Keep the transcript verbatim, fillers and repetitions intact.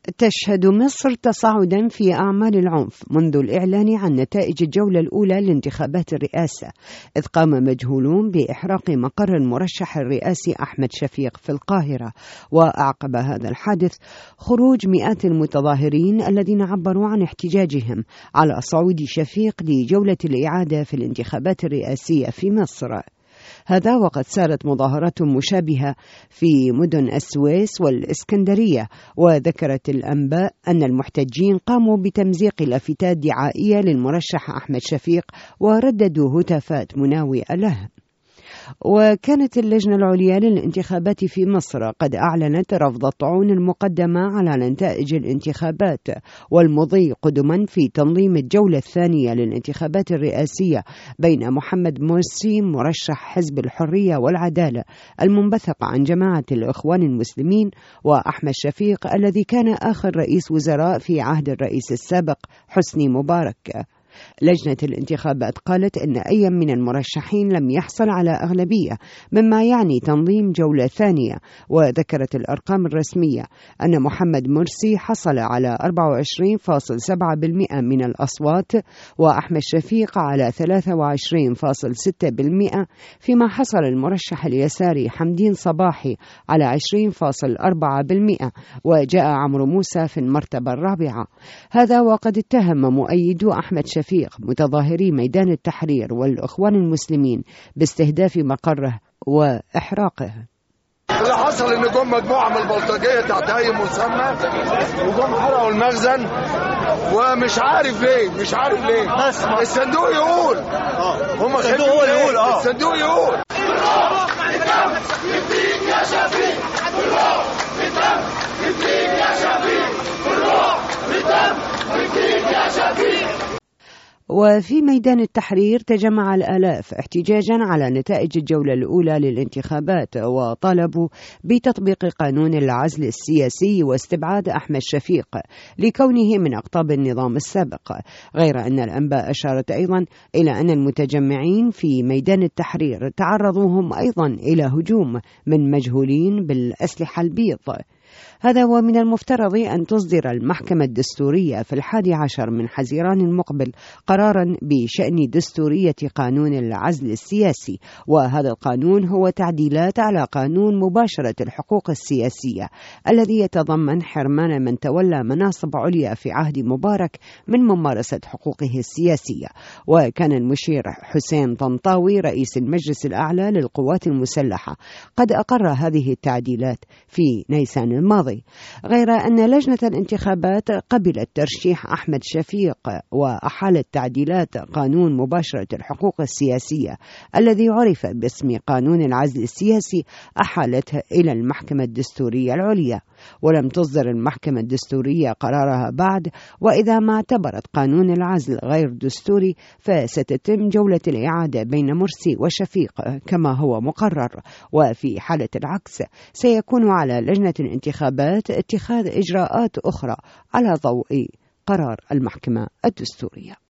تشهد مصر تصاعدا في أعمال العنف منذ الإعلان عن نتائج الجولة الأولى لانتخابات الرئاسة، إذ قام مجهولون بإحراق مقر المرشح الرئاسي أحمد شفيق في القاهرة. وأعقب هذا الحادث خروج مئات المتظاهرين الذين عبروا عن احتجاجهم على صعود شفيق لجولة الإعادة في الانتخابات الرئاسية في مصر. هذا وقد سارت مظاهرات مشابهة في مدن السويس والإسكندرية، وذكرت الأنباء أن المحتجين قاموا بتمزيق لافتات دعائية للمرشح أحمد شفيق ورددوا هتافات مناوئة له. وكانت اللجنة العليا للانتخابات في مصر قد أعلنت رفض الطعون المقدمة على نتائج الانتخابات والمضي قدما في تنظيم الجولة الثانية للانتخابات الرئاسية بين محمد مرسي مرشح حزب الحرية والعدالة المنبثق عن جماعة الإخوان المسلمين وأحمد شفيق الذي كان آخر رئيس وزراء في عهد الرئيس السابق حسني مبارك. لجنة الانتخابات قالت إن أي من المرشحين لم يحصل على أغلبية، مما يعني تنظيم جولة ثانية. وذكرت الأرقام الرسمية أن محمد مرسي حصل على أربعة وعشرين فاصلة سبعة بالمئة من الأصوات، وأحمد شفيق على ثلاثة وعشرين فاصلة ستة بالمئة، فيما حصل المرشح اليساري حمدين صباحي على عشرين فاصلة أربعة بالمئة، وجاء عمرو موسى في المرتبة الرابعة. هذا وقد اتهم مؤيدو أحمد شفيق متظاهري ميدان التحرير والإخوان المسلمين باستهداف مقره وإحراقه. اللي حصل ان جم مجموعه من البلطجيه تحت اي مسمى وجم حرقوا المخزن، ومش عارف ليه مش عارف ليه بس الصندوق يقول اه هم الصندوق هو اللي يقول اه الصندوق يقول يديك يا شفيق بالروح بالدم، يديك يا شفيق بالروح بالدم، يديك يا شفيق. وفي ميدان التحرير تجمع الآلاف احتجاجا على نتائج الجولة الأولى للانتخابات، وطالبوا بتطبيق قانون العزل السياسي واستبعاد أحمد شفيق لكونه من أقطاب النظام السابق. غير أن الأنباء أشارت أيضا إلى أن المتجمعين في ميدان التحرير تعرضوا هم أيضا إلى هجوم من مجهولين بالأسلحة البيض. هذا ومن المفترض أن تصدر المحكمة الدستورية في الحادي عشر من حزيران المقبل قرارا بشأن دستورية قانون العزل السياسي، وهذا القانون هو تعديلات على قانون مباشرة الحقوق السياسية الذي يتضمن حرمان من تولى مناصب عليا في عهد مبارك من ممارسة حقوقه السياسية. وكان المشير حسين طنطاوي رئيس المجلس الأعلى للقوات المسلحة قد أقر هذه التعديلات في نيسان الماضي. غير أن لجنة الانتخابات قبلت ترشيح أحمد شفيق وأحالت تعديلات قانون مباشرة الحقوق السياسية الذي عرف باسم قانون العزل السياسي، أحالته إلى المحكمة الدستورية العليا. ولم تصدر المحكمة الدستورية قرارها بعد، وإذا ما اعتبرت قانون العزل غير دستوري فستتم جولة الإعادة بين مرسي وشفيق كما هو مقرر، وفي حالة العكس سيكون على لجنة الانتخابات اتخاذ إجراءات أخرى على ضوء قرار المحكمة الدستورية.